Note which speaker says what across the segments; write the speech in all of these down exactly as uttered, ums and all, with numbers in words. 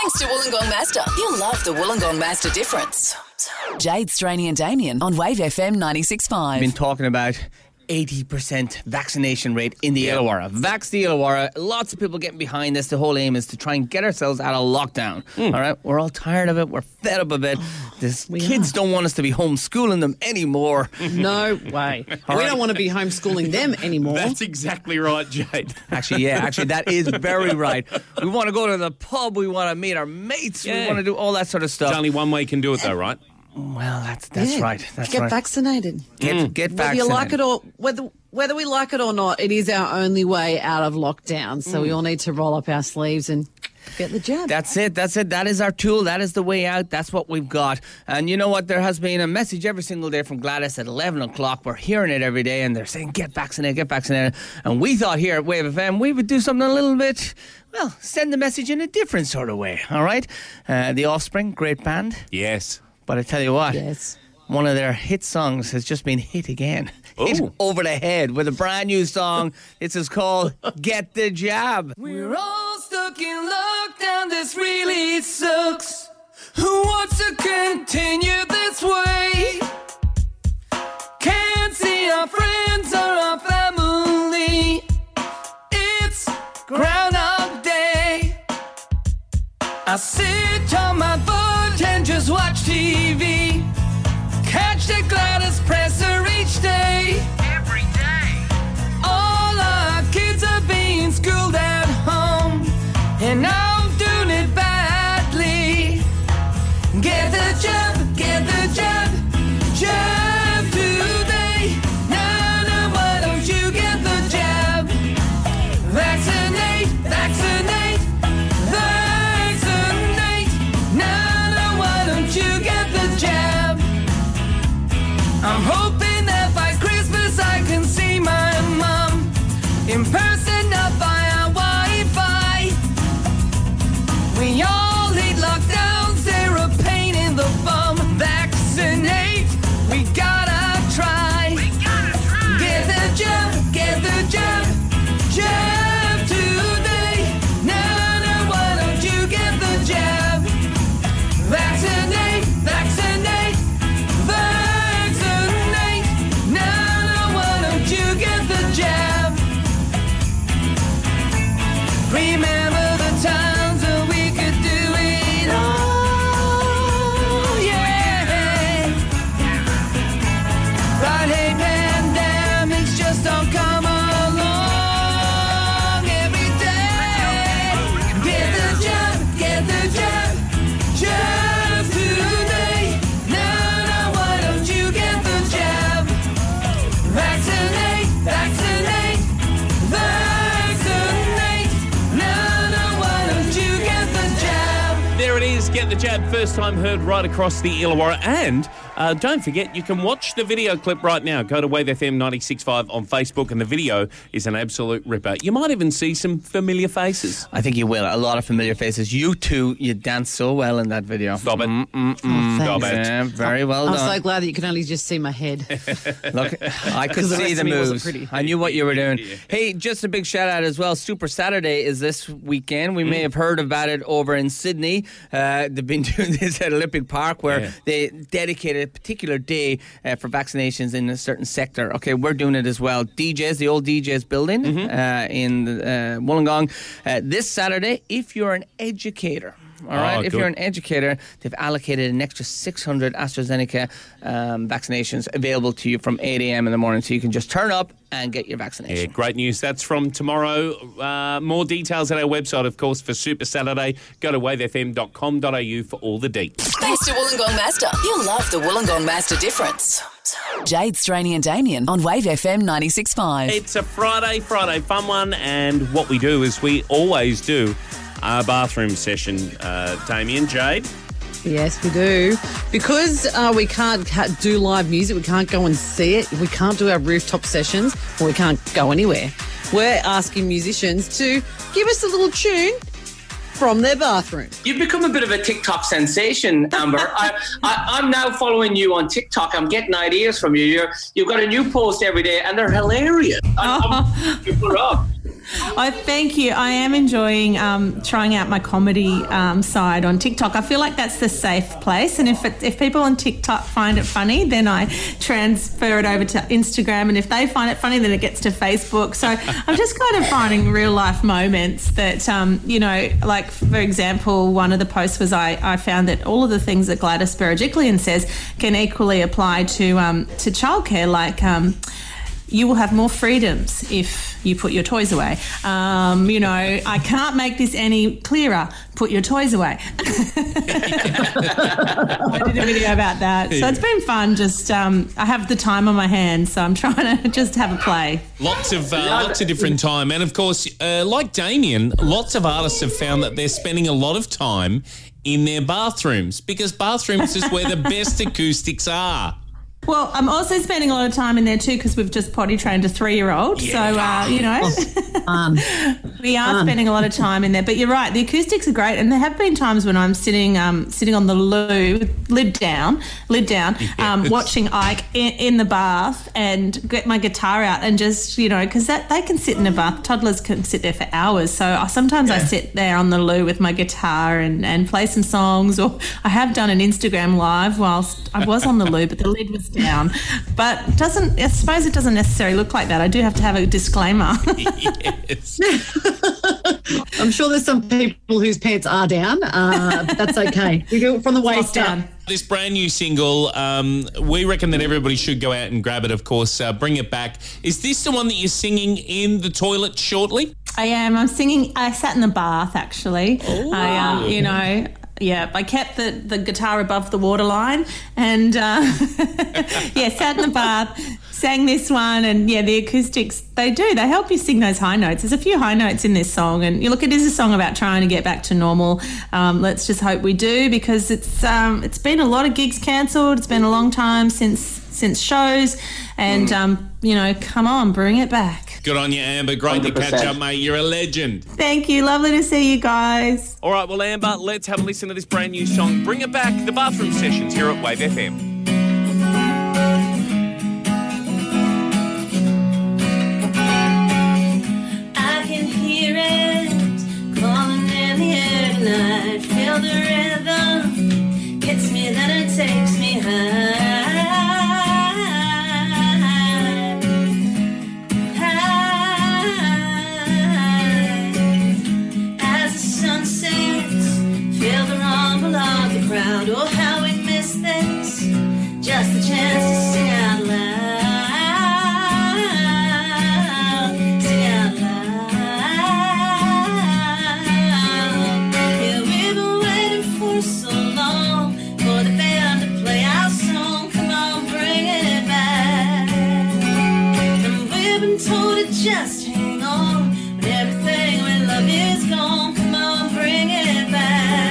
Speaker 1: Thanks to Wollongong Master. You'll love the Wollongong Master difference. Jade, Straney and Damien on Wave F M ninety-six point five.
Speaker 2: We've been talking about eighty percent vaccination rate in the Illawarra. Vax the Illawarra. Lots of people getting behind this. The whole aim is to try and get ourselves out of lockdown. Mm. All right? We're all tired of it. We're fed up of it. This kids are. don't want us to be homeschooling them anymore.
Speaker 3: No way.
Speaker 2: All
Speaker 3: we
Speaker 2: right.
Speaker 3: don't want to be homeschooling them anymore.
Speaker 4: That's exactly right, Jade.
Speaker 2: Actually, yeah. Actually, that is very right. We want to go to the pub. We want to meet our mates.
Speaker 4: Yeah.
Speaker 2: We want to do all that sort of stuff.
Speaker 4: There's only one way you can do it, though, right?
Speaker 2: Well, that's that's
Speaker 3: Yeah.
Speaker 2: right. That's
Speaker 3: Get
Speaker 2: right.
Speaker 3: vaccinated.
Speaker 2: Get,
Speaker 4: Mm.
Speaker 2: get
Speaker 3: Whether
Speaker 2: vaccinated.
Speaker 3: you like it or whether whether we like it or not, it is our only way out of lockdown. So we all need to roll up our sleeves and get the jab.
Speaker 2: That's it. That's it. That is our tool. That is the way out. That's what we've got. And you know what? There has been a message every single day from Gladys at eleven o'clock. We're hearing it every day, and they're saying, get vaccinated, get vaccinated. And we thought here at Wave F M, we would do something a little bit, well, send the message in a different sort of way. All right? Uh, the Offspring, great band.
Speaker 4: Yes.
Speaker 2: But I tell you what.
Speaker 3: Yes.
Speaker 2: One of their hit songs has just been hit again.
Speaker 4: Ooh.
Speaker 2: Hit over the head with a brand new song. This is called Get the Jab. We're all stuck in lockdown. This really sucks. Who wants to continue this way? Can't see our friends or our family. It's Groundhog Day. I sit on my butt and just watch T V. Catch the Gladys presser each day. Every day. All our kids are being schooled at home, and I'm doing it badly. Get the jab, get the jab, jab today. Now, now, why don't you get the jab? Vaccinate, vaccinate, vaccinate. Now, now, why don't you get the jab? I'm hoping that by Christmas I can see my mom in person, not via Wi-Fi. We all hate lockdowns, they're a pain in the bum. Vaccinate, we gotta try. We gotta try. Get the jab, get the jab, jab today. Now, now, why don't you get the jab? Vaccinate, vaccinate, vaccinate. Now, now, why don't you get the jab? Remember the times that we could do it all, yeah. But hey, pandemics just don't come along every day. Get the jab, get the jab, jab today. Now, now, why don't you get the jab? Vaccinate, vaccinate, vaccinate. Now, now, why don't you get the jab?
Speaker 4: There it is. Get the jab. First time heard right across the Illawarra. And uh, don't forget, you can watch the video clip right now. Go to Wave F M ninety-six point five on Facebook, and the video is an absolute ripper. You might even see some familiar faces.
Speaker 2: I think you will. A lot of familiar faces. You two, you dance so well in that video.
Speaker 4: Stop it.
Speaker 2: Mm-mm-mm.
Speaker 3: Oh,
Speaker 4: Stop
Speaker 3: thanks.
Speaker 4: it.
Speaker 2: Yeah, very well
Speaker 3: I'm
Speaker 2: done.
Speaker 3: so glad that you can only just see my head.
Speaker 2: Look, I could
Speaker 3: 'Cause the
Speaker 2: see
Speaker 3: rest
Speaker 2: the
Speaker 3: of me wasn't
Speaker 2: moves.
Speaker 3: pretty.
Speaker 2: I knew what you were doing. Hey, just a big shout out as well. Super Saturday is this weekend. We may have heard about it over in Sydney. Uh, they've been doing this at Olympic Park, where
Speaker 4: Yeah.
Speaker 2: they dedicated a particular day uh, for vaccinations in a certain sector. Okay, we're doing it as well. D Js, the old D Js building uh, in uh, Wollongong. Uh, this Saturday, if you're an educator. All right.
Speaker 4: Oh,
Speaker 2: if
Speaker 4: good.
Speaker 2: you're an educator, they've allocated an extra six hundred AstraZeneca um, vaccinations available to you from eight a.m. in the morning, so you can just turn up and get your
Speaker 4: Yeah,
Speaker 2: vaccination.
Speaker 4: great news. That's from tomorrow. Uh, more details at our website, of course, for Super Saturday. Go to wave f m dot com dot a u for all the deets.
Speaker 1: Thanks to Wollongong Master. You'll love the Wollongong Master difference. Jade, Straney and Damien on Wave F M ninety-six point five.
Speaker 4: It's a Friday, Friday fun one, and what we do is we always do a bathroom session, uh, Damien, Jade.
Speaker 3: Yes, we do. Because uh, we can't ha- do live music, we can't go and see it, we can't do our rooftop sessions, or we can't go anywhere. We're asking musicians to give us a little tune from their bathroom.
Speaker 5: You've become a bit of a TikTok sensation, Amber. I, I, I'm now following you on TikTok. I'm getting ideas from you. You're, you've got a new post every day, and they're hilarious. I'm, I'm, you put up.
Speaker 6: Oh, thank you. I am enjoying um, trying out my comedy um, side on TikTok. I feel like that's the safe place, and if it, if people on TikTok find it funny, then I transfer it over to Instagram, and if they find it funny, then it gets to Facebook. So I'm just kind of finding real life moments that, um, you know, like for example, one of the posts was I, I found that all of the things that Gladys Berejiklian says can equally apply to um, to childcare, like um, you will have more freedoms if you put your toys away. Um, you know, I can't make this any clearer. Put your toys away. I did a video about that. So it's been fun. Just um, I have the time on my hands, so I'm trying to just have a play.
Speaker 4: Lots of uh, lots of different time. And, of course, uh, like Damien, lots of artists have found that they're spending a lot of time in their bathrooms because bathrooms is where the best acoustics are.
Speaker 6: Well, I'm also spending a lot of time in there too because we've just potty trained a three-year-old. Yeah. So, uh, you know,
Speaker 3: um,
Speaker 6: we are
Speaker 3: um.
Speaker 6: spending a lot of time in there. But you're right, the acoustics are great. And there have been times when I'm sitting um, sitting on the loo, lid down, lid down, um,
Speaker 4: yes.
Speaker 6: watching Ike in, in the bath and get my guitar out and just, you know, because that they can sit in a bath. Toddlers can sit there for hours. So I, sometimes yeah. I sit there on the loo with my guitar and, and play some songs. Or I have done an Instagram live whilst I was on the loo, but the lid was down, but doesn't I suppose it doesn't necessarily look like that. I do have to have a disclaimer.
Speaker 4: Yes.
Speaker 3: I'm sure there's some people whose pants are down, uh, but that's okay. We do it from the waist down.
Speaker 4: This brand new single, um, we reckon that everybody should go out and grab it, of course, uh, Bring It Back. Is this the one that you're singing in the toilet shortly?
Speaker 6: I am. I'm singing. I sat in the bath, actually.
Speaker 4: Oh.
Speaker 6: I, um, you know... Yeah, I kept the, the guitar above the waterline and, uh, yeah, sat in the bath, sang this one, and, yeah, the acoustics, they do. They help you sing those high notes. There's a few high notes in this song, and, you look, it is a song about trying to get back to normal. Um, let's just hope we do because it's um, it's been a lot of gigs cancelled. It's been a long time since since shows and, mm. um, you know, come on, bring it back.
Speaker 4: Good on you, Amber. Great one hundred percent to catch up, mate. You're a legend.
Speaker 6: Thank you. Lovely to see you guys.
Speaker 4: All right, well, Amber, let's have a listen to this brand new song. Bring It Back, the Bathroom Sessions here at Wave F M.
Speaker 7: I can hear it calling in the air tonight. Feel the rhythm. Hits me, then it takes me high. Oh, how we miss this, just the chance to sing out loud, sing out loud. Yeah, we've been waiting for so long for the band to play our song. Come on, bring it back. And we've been told to just hang on when everything we love is gone. Come on, bring it back.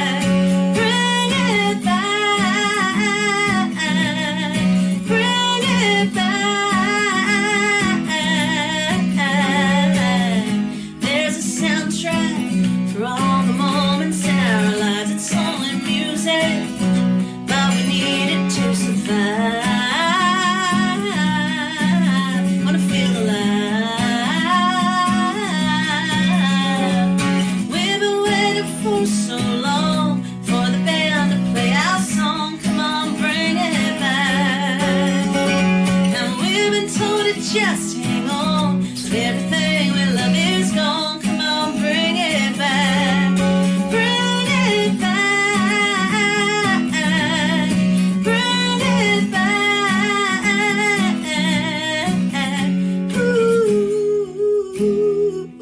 Speaker 7: Just hang on, everything we love is gone. Come on, bring it back, bring it back, bring it back. Ooh, ooh,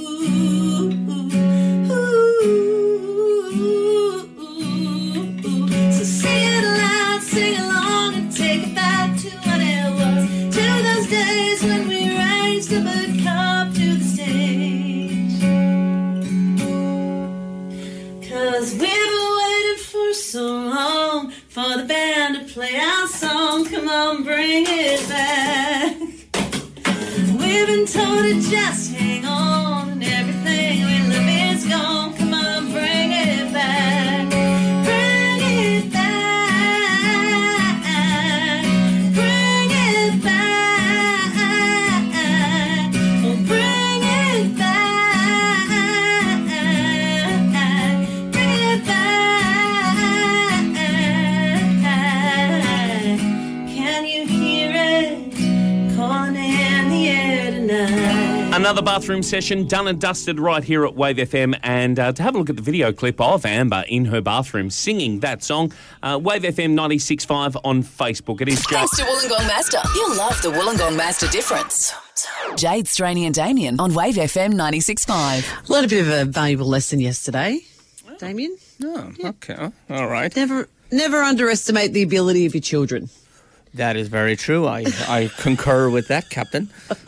Speaker 7: ooh, ooh. So sing it loud, sing along, and take it back to what it was, to those days when we raised the bird cup to the stage. Cause we've been waiting for so long for the band to play our song. Come on, bring it back. We've been told to just hang on and everything we love is gone. Come on, bring it back. Bring it back. Bring it back. Oh, bring it back.
Speaker 4: Another bathroom session done and dusted right here at Wave F M. And uh, to have a look at the video clip of Amber in her bathroom singing that song, uh, Wave F M ninety-six point five on Facebook. It is just...
Speaker 1: Thanks to Wollongong Master. You'll love the Wollongong Master difference. Jade, Straney and Damien on Wave F M ninety-six point five.
Speaker 3: Learned a bit of a valuable lesson yesterday, Damien.
Speaker 8: Oh, okay. All right.
Speaker 3: Never, never underestimate the ability of your children.
Speaker 8: That is very true. I, I concur with that, Captain.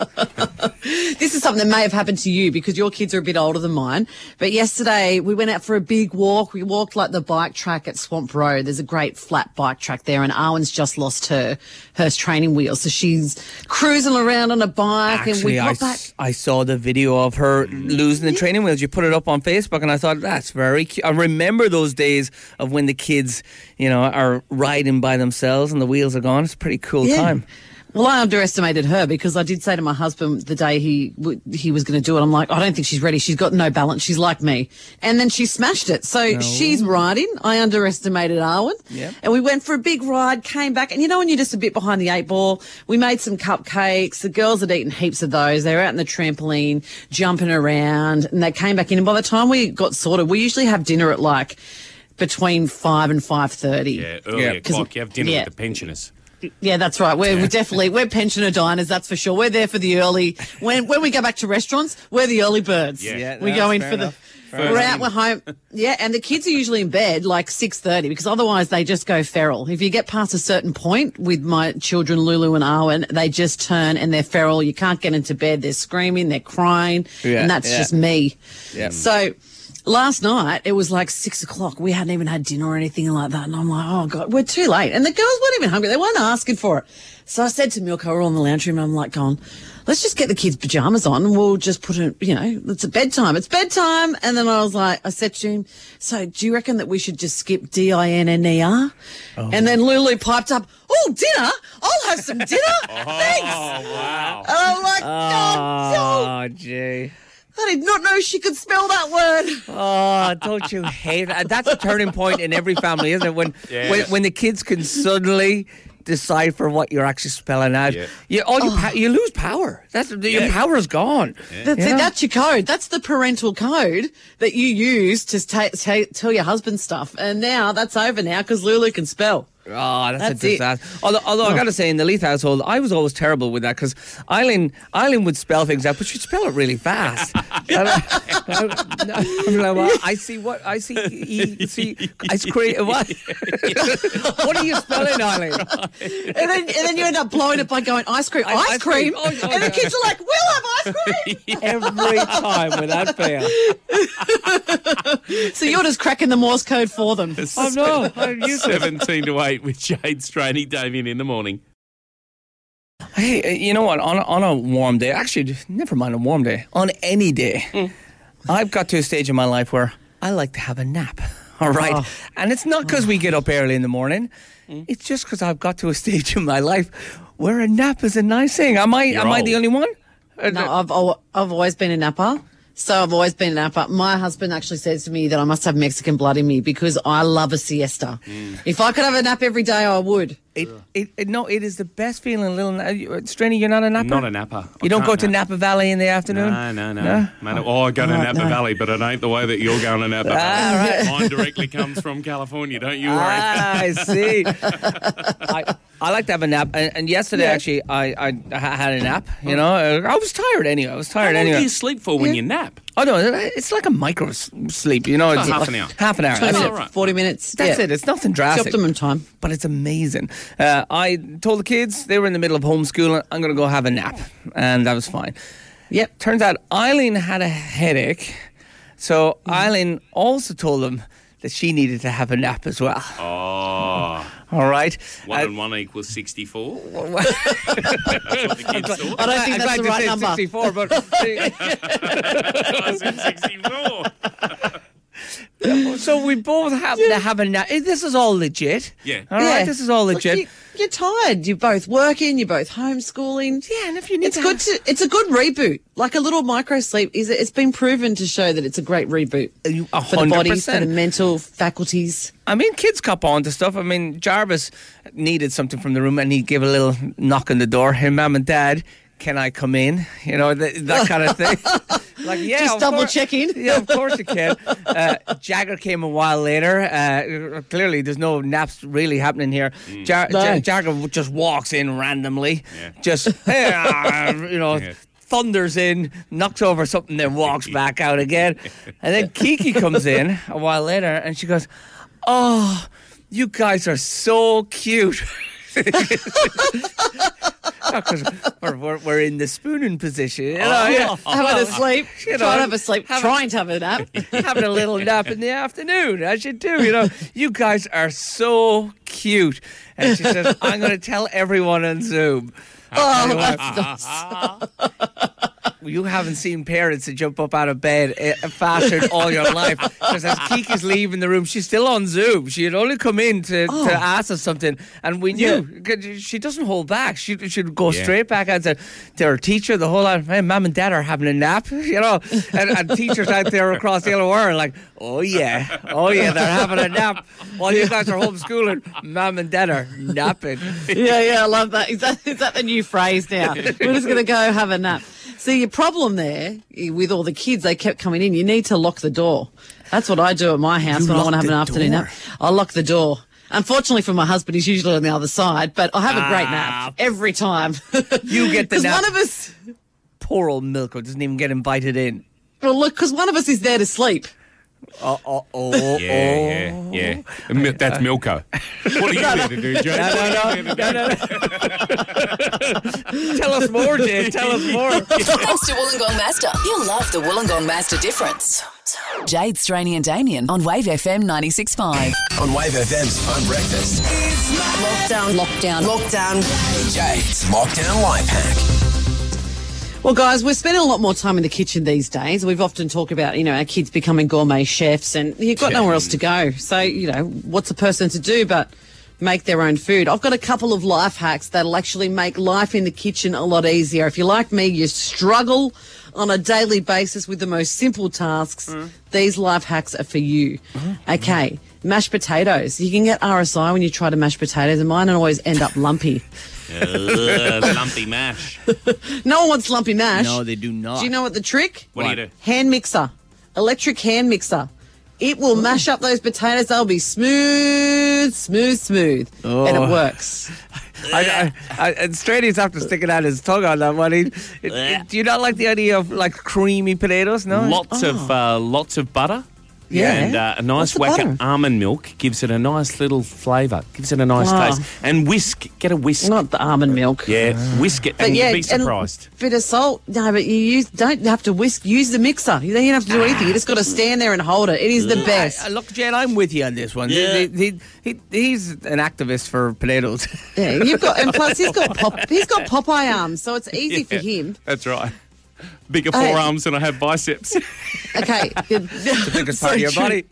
Speaker 3: This is something that may have happened to you because your kids are a bit older than mine. But yesterday we went out for a big walk. We walked like the bike track at Swamp Road. There's a great flat bike track there, and Arwen's just lost her her training wheels, so she's cruising around on a bike.
Speaker 8: Actually,
Speaker 3: and we
Speaker 8: I,
Speaker 3: got back.
Speaker 8: s- I saw the video of her losing the training wheels. You put it up on Facebook, and I thought, that's very cute. I remember those days of when the kids, you know, are riding by themselves and the wheels are gone. It's a pretty cool
Speaker 3: Yeah.
Speaker 8: time.
Speaker 3: Well, I underestimated her because I did say to my husband the day he w- he was going to do it, I'm like, I don't think she's ready. She's got no balance. She's like me. And then she smashed it. So she's riding. I underestimated Arwen.
Speaker 8: Yep.
Speaker 3: And we went for a big ride, came back. And you know when you're just a bit behind the eight ball, we made some cupcakes. The girls had eaten heaps of those. They were out in the trampoline, jumping around. And they came back in. And by the time we got sorted, we usually have dinner at like between five and five thirty.
Speaker 4: Yeah, early
Speaker 8: Yeah.
Speaker 4: o'clock. You have dinner
Speaker 3: Yeah.
Speaker 4: with the pensioners.
Speaker 3: Yeah, that's right. We're, we're definitely, we're pensioner diners, that's for sure. We're there for the early, when when we go back to restaurants, we're the early birds.
Speaker 4: Yeah.
Speaker 8: Yeah,
Speaker 3: we
Speaker 8: no,
Speaker 3: go in
Speaker 8: fair
Speaker 3: for the,
Speaker 8: enough. Fair
Speaker 3: we're
Speaker 8: enough.
Speaker 3: out, we're home. Yeah, and the kids are usually in bed like six thirty because otherwise they just go feral. If you get past a certain point with my children, Lulu and Arwen, they just turn and they're feral. You can't get into bed. They're screaming, they're crying,
Speaker 8: Yeah,
Speaker 3: and that's
Speaker 8: yeah.
Speaker 3: just me.
Speaker 8: Yeah.
Speaker 3: So, last night, it was like six o'clock. We hadn't even had dinner or anything like that. And I'm like, oh, God, we're too late. And the girls weren't even hungry. They weren't asking for it. So I said to Milka, we're all in the lounge room, and I'm like, going, let's just get the kids' pajamas on and we'll just put it, you know, it's a bedtime. It's bedtime. And then I was like, I said to him, so do you reckon that we should just skip D I N N E R?
Speaker 8: Oh.
Speaker 3: And then Lulu piped up, oh, dinner? I'll have some dinner. Thanks.
Speaker 4: Oh, wow.
Speaker 3: And I'm like, God,
Speaker 8: Oh, gee.
Speaker 3: I did not know she could spell that word.
Speaker 8: Oh, don't you hate it? That's a turning point in every family, isn't it? When
Speaker 4: Yeah.
Speaker 8: when, when the kids can suddenly decipher what you're actually spelling out.
Speaker 4: Yeah.
Speaker 8: You, all you, pa- you lose power. That's Your power is gone.
Speaker 3: That's,
Speaker 8: Yeah.
Speaker 3: it, that's your code. That's the parental code that you use to ta- ta- tell your husband stuff. And now that's over now because Lulu can spell.
Speaker 8: Oh, that's,
Speaker 3: That's
Speaker 8: a
Speaker 3: it.
Speaker 8: disaster. Although, although I got to say, in the Leith household, I was always terrible with that because Eileen, Eileen would spell things out, but she'd spell it really fast. And I, I, I'm like, well, I see what I see. E, see ice cream. What? What are you spelling, Eileen?
Speaker 3: And then, and then you end up blowing it by going ice cream,
Speaker 8: I-
Speaker 3: ice,
Speaker 8: ice
Speaker 3: cream.
Speaker 8: cream. Oh, oh,
Speaker 3: and the
Speaker 8: yeah.
Speaker 3: kids are like, we'll have ice cream.
Speaker 8: Every time without fail.
Speaker 3: So you're just cracking the Morse code for them.
Speaker 8: Oh no! I'm used to it.
Speaker 4: seventeen to eight with Jade, Straney, Damien in the morning.
Speaker 8: Hey, uh, you know what? On a, on a warm day, actually, never mind a warm day. On any day, I've got to a stage in my life where I like to have a nap. All right,
Speaker 3: Oh.
Speaker 8: and it's not because we get up early in the morning. It's just because I've got to a stage in my life where a nap is a nice thing. Am I?
Speaker 4: You're
Speaker 8: am I
Speaker 4: old.
Speaker 8: the only one? Uh,
Speaker 3: No, I've al- I've always been a napper. So I've always been a napper. My husband actually says to me that I must have Mexican blood in me because I love a siesta. If I could have a nap every day, I would.
Speaker 8: It, it, it, no, it is the best feeling. Little uh, you- uh, Straney, you're not a napper.
Speaker 4: Not a napper.
Speaker 8: You
Speaker 4: I
Speaker 8: don't
Speaker 4: can't
Speaker 8: go to
Speaker 4: nap.
Speaker 8: Napa Valley in the afternoon.
Speaker 4: No, no, no.
Speaker 8: No?
Speaker 4: Man, oh, I go to
Speaker 3: Oh,
Speaker 4: Napa
Speaker 3: no.
Speaker 4: Valley, but it ain't the way that you're going to Napa Valley. Mine directly comes from California, don't you worry.
Speaker 8: Ah, I see. I, I like to have a nap, and, and yesterday
Speaker 3: Yeah.
Speaker 8: actually I, I I had a nap. You know, Uh, I was tired anyway. I was
Speaker 4: How
Speaker 8: tired
Speaker 4: long
Speaker 8: anyway.
Speaker 4: do you sleep for when you nap?
Speaker 8: Oh no, it's like a micro s- sleep. You know, it's
Speaker 4: half
Speaker 8: like-
Speaker 4: an hour.
Speaker 8: Half an hour.
Speaker 3: twenty
Speaker 8: That's
Speaker 3: minutes,
Speaker 8: it.
Speaker 4: right.
Speaker 3: forty minutes.
Speaker 8: That's
Speaker 3: yeah.
Speaker 8: it. It's nothing
Speaker 3: It's
Speaker 8: drastic.
Speaker 3: optimum time.
Speaker 8: But it's amazing. Uh, I told the kids they were in the middle of homeschooling. I'm going to go have a nap, and that was fine.
Speaker 3: Yep.
Speaker 8: Turns out Eileen had a headache, so
Speaker 3: Mm.
Speaker 8: Eileen also told them that she needed to have a nap as well.
Speaker 4: Oh,
Speaker 8: All right.
Speaker 4: one
Speaker 8: Uh,
Speaker 4: and one equals sixty-four. That's what the kids thought.
Speaker 3: I don't think that's
Speaker 8: tried
Speaker 3: the
Speaker 8: to
Speaker 3: right
Speaker 8: say
Speaker 3: number.
Speaker 8: sixty-four, but
Speaker 4: I said sixty-four.
Speaker 8: so we both happen to have a nap. Eh, This is all legit.
Speaker 4: Yeah.
Speaker 8: All right.
Speaker 3: Yeah.
Speaker 8: This is all
Speaker 3: Look,
Speaker 8: legit.
Speaker 3: you, you're tired. You're both working. You're both homeschooling.
Speaker 8: Yeah, and if you need
Speaker 3: It's
Speaker 8: to
Speaker 3: good to. It's a good reboot. Like a little micro sleep. Is it's been proven to show that it's a great reboot
Speaker 8: You- a
Speaker 3: for the
Speaker 8: hundred
Speaker 3: body, for
Speaker 8: percent.
Speaker 3: the mental faculties.
Speaker 8: I mean, kids cop on to stuff. I mean, Jarvis needed something from the room, and he gave a little knock on the door. Hey, Mum and Dad, can I come in? You know, th- that kind of thing. Like, yeah,
Speaker 3: Just
Speaker 8: of
Speaker 3: double
Speaker 8: course-
Speaker 3: checking.
Speaker 8: Yeah, of course you can. Uh, Jagger came a while later. Uh, clearly, there's no naps really happening here. Ja-
Speaker 3: No.
Speaker 8: Ja- Jagger just walks in randomly. Just, you know,
Speaker 4: Yeah.
Speaker 8: thunders in, knocks over something, then walks back out again. And then Kiki comes in a while later, and she goes, "Oh, you guys are so cute." Because we're, we're, we're in the spooning position. You know, yeah.
Speaker 3: Having a sleep.
Speaker 8: You know,
Speaker 3: trying to have a sleep.
Speaker 8: have a-
Speaker 3: trying to have a nap.
Speaker 8: Having a little nap in the afternoon, as you do. You know, you guys are so cute. And she says, "I'm going to tell everyone on Zoom."
Speaker 3: Oh, that's nice.
Speaker 8: You haven't seen parents that jump up out of bed uh, faster in all your life. Because as Kiki's leaving the room, she's still on Zoom. She had only come in to,
Speaker 3: Oh.
Speaker 8: to ask us something, and we knew 'cause she doesn't hold back. She should go
Speaker 4: Yeah.
Speaker 8: straight back and say to her teacher, the whole lot, "Hey, Mum and Dad are having a nap," you know. And, and teachers out there across the Illawarra are like, "Oh yeah, oh yeah, they're having a nap while you guys are homeschooling. Mum and Dad are napping."
Speaker 3: Yeah, yeah, I love that. Is that, is that the new phrase now? We're just going to go have a nap. See, your problem there with all the kids, they kept coming in. You need to lock the door. That's what I do at my house
Speaker 8: You
Speaker 3: when I want to
Speaker 8: lock
Speaker 3: have an
Speaker 8: the
Speaker 3: afternoon
Speaker 8: door?
Speaker 3: nap. I lock the door. Unfortunately for my husband, he's usually on the other side, but I have a great
Speaker 8: Ah.
Speaker 3: nap every time.
Speaker 8: You get the
Speaker 3: Because
Speaker 8: nap.
Speaker 3: one of us,
Speaker 8: Poor old Milko doesn't even get invited in.
Speaker 3: well, look, because one of us is there to sleep.
Speaker 8: Oh, oh, oh,
Speaker 4: Yeah,
Speaker 8: oh.
Speaker 4: yeah, yeah. And Mil- That's Milko. What are you there to do, Joe?
Speaker 8: No, no, no, no, no. Tell us more, Jane. Tell us more.
Speaker 1: Thanks to Wollongong Master. You'll love the Wollongong Master difference. Jade, Straney and Damien on Wave F M ninety-six point five.
Speaker 9: On Wave F M's Fun Breakfast.
Speaker 1: Lockdown, lockdown, lockdown.
Speaker 9: Jade's Lockdown Life Hack.
Speaker 3: Well, guys, we're spending a lot more time in the kitchen these days. We've often talked about, you know, our kids becoming gourmet chefs, and you've got nowhere else to go. So, you know, what's a person to do but make their own food? I've got a couple of life hacks that'll actually make life in the kitchen a lot easier. If you're like me, you struggle on a daily basis with the most simple tasks.
Speaker 8: Mm.
Speaker 3: These life hacks are for you.
Speaker 8: Mm-hmm.
Speaker 3: Okay, mashed potatoes. You can get R S I when you try to mash potatoes, and mine always end up lumpy.
Speaker 4: Ugh, lumpy mash.
Speaker 3: No one wants lumpy mash.
Speaker 8: No, they do not.
Speaker 3: Do you know what the trick?
Speaker 4: What do you do?
Speaker 3: Hand mixer. Electric hand mixer. It will mash up those potatoes. They'll be smooth, smooth, smooth. And
Speaker 8: Oh.
Speaker 3: it works.
Speaker 8: I, I, I, and Straighty's after sticking out his tongue on that one. He, it, it- do you not like the idea of like creamy potatoes? No.
Speaker 4: Lots of uh, lots of butter.
Speaker 3: Yeah.
Speaker 4: And uh, a nice
Speaker 3: What's the
Speaker 4: whack
Speaker 3: butter?
Speaker 4: of almond milk gives it a nice little flavour. Gives it a nice
Speaker 3: Oh.
Speaker 4: taste. And whisk. Get a whisk.
Speaker 3: Not the almond milk.
Speaker 4: Yeah, whisk it
Speaker 3: But
Speaker 4: and
Speaker 3: yeah,
Speaker 4: you'll be surprised.
Speaker 3: and bit of salt. No, but you use don't have to whisk. Use the mixer. You don't have to do anything. You just got to stand there and hold it. It is the best.
Speaker 8: Uh, look, Jane, I'm with you on this one.
Speaker 4: Yeah.
Speaker 8: He, he, he, he's an activist for potatoes.
Speaker 3: Yeah, you've got, and plus he's got pop, he's got Popeye arms, so it's easy for
Speaker 4: Yeah,
Speaker 3: him.
Speaker 4: That's right. Bigger
Speaker 3: Hey.
Speaker 4: forearms than I have biceps.
Speaker 3: Okay,
Speaker 8: the biggest part of your body.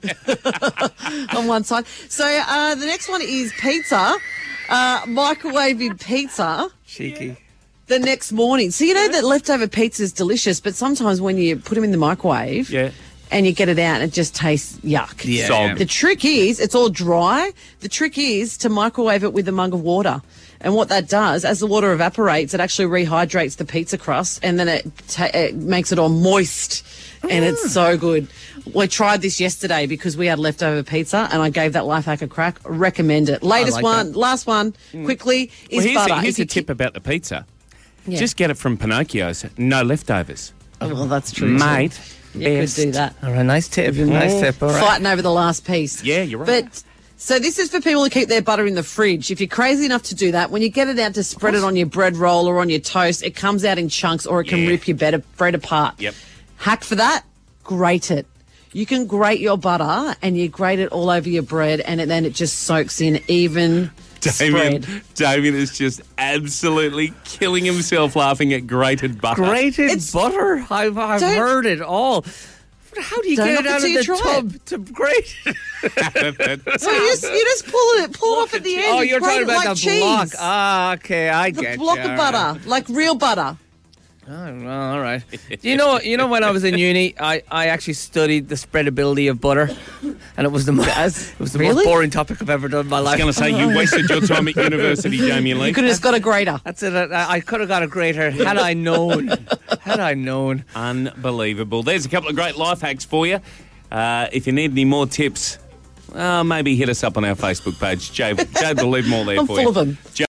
Speaker 3: on one side. So uh, the next one is pizza, uh, microwaving pizza
Speaker 8: Cheeky.
Speaker 3: the next morning. So you know that leftover pizza is delicious, but sometimes when you put them in the microwave,
Speaker 4: Yeah.
Speaker 3: and you get it out, it just tastes yuck.
Speaker 8: Yeah.
Speaker 4: Sog.
Speaker 3: The trick is, it's all dry. The trick is to microwave it with a mug of water. And what that does, as the water evaporates, it actually rehydrates the pizza crust, and then it, ta- it makes it all moist. And it's so good. We tried this yesterday because we had leftover pizza, and I gave that life hack a crack. Recommend it. Latest
Speaker 8: like
Speaker 3: one,
Speaker 8: that.
Speaker 3: last one, quickly, is
Speaker 4: Well, here's
Speaker 3: butter.
Speaker 4: a, here's
Speaker 3: If
Speaker 4: a
Speaker 3: you
Speaker 4: tip
Speaker 3: ki-
Speaker 4: about the pizza.
Speaker 3: Yeah.
Speaker 4: Just get it from Pinocchio's. No leftovers.
Speaker 3: Oh, well, that's true, too.
Speaker 4: Mate,
Speaker 3: You could
Speaker 4: best.
Speaker 3: do that.
Speaker 8: All right, nice tip. Nice tip. All right.
Speaker 3: Fighting over the last piece.
Speaker 4: Yeah, you're right.
Speaker 3: But so this is for people who keep their butter in the fridge. If you're crazy enough to do that, when you get it out to spread it on your bread roll or on your toast, it comes out in chunks, or it can
Speaker 4: Yeah.
Speaker 3: rip your bread, bread apart.
Speaker 4: Yep.
Speaker 3: Hack for that: grate it. You can grate your butter, and you grate it all over your bread, and it, then it just soaks in even
Speaker 4: Damien,
Speaker 3: spread.
Speaker 4: Damien is just absolutely killing himself laughing at grated butter.
Speaker 8: Grated
Speaker 3: It's-
Speaker 8: butter. I've, I've
Speaker 3: Don't-
Speaker 8: heard it all. How do you
Speaker 3: Don't
Speaker 8: get it
Speaker 3: knock it
Speaker 8: out
Speaker 3: till
Speaker 8: of
Speaker 3: you
Speaker 8: the
Speaker 3: try
Speaker 8: tub to grate it?
Speaker 3: So you just, you just pull it, pull it off at the end.
Speaker 8: Oh,
Speaker 3: You
Speaker 8: you're
Speaker 3: grate
Speaker 8: talking
Speaker 3: it
Speaker 8: about
Speaker 3: like
Speaker 8: the
Speaker 3: cheese.
Speaker 8: block. Ah, okay, I
Speaker 3: The
Speaker 8: get
Speaker 3: block
Speaker 8: you.
Speaker 3: of butter, like real butter.
Speaker 8: Oh, well, all right. You know, you know, when I was in uni, I, I actually studied the spreadability of butter, and it was the most it was the
Speaker 3: Really?
Speaker 8: most boring topic I've ever done in my
Speaker 4: I was
Speaker 8: life.
Speaker 4: going to say, you wasted your time at university, Jamie Lee.
Speaker 3: You could have just got a grater.
Speaker 8: That's it. I, I could have got a greater had I known. Had I known.
Speaker 4: Unbelievable. There's a couple of great life hacks for you. Uh, if you need any more tips, uh, maybe hit us up on our Facebook page. Jade, Jade will leave them all there
Speaker 3: I'm
Speaker 4: for
Speaker 3: full
Speaker 4: you.
Speaker 3: of them.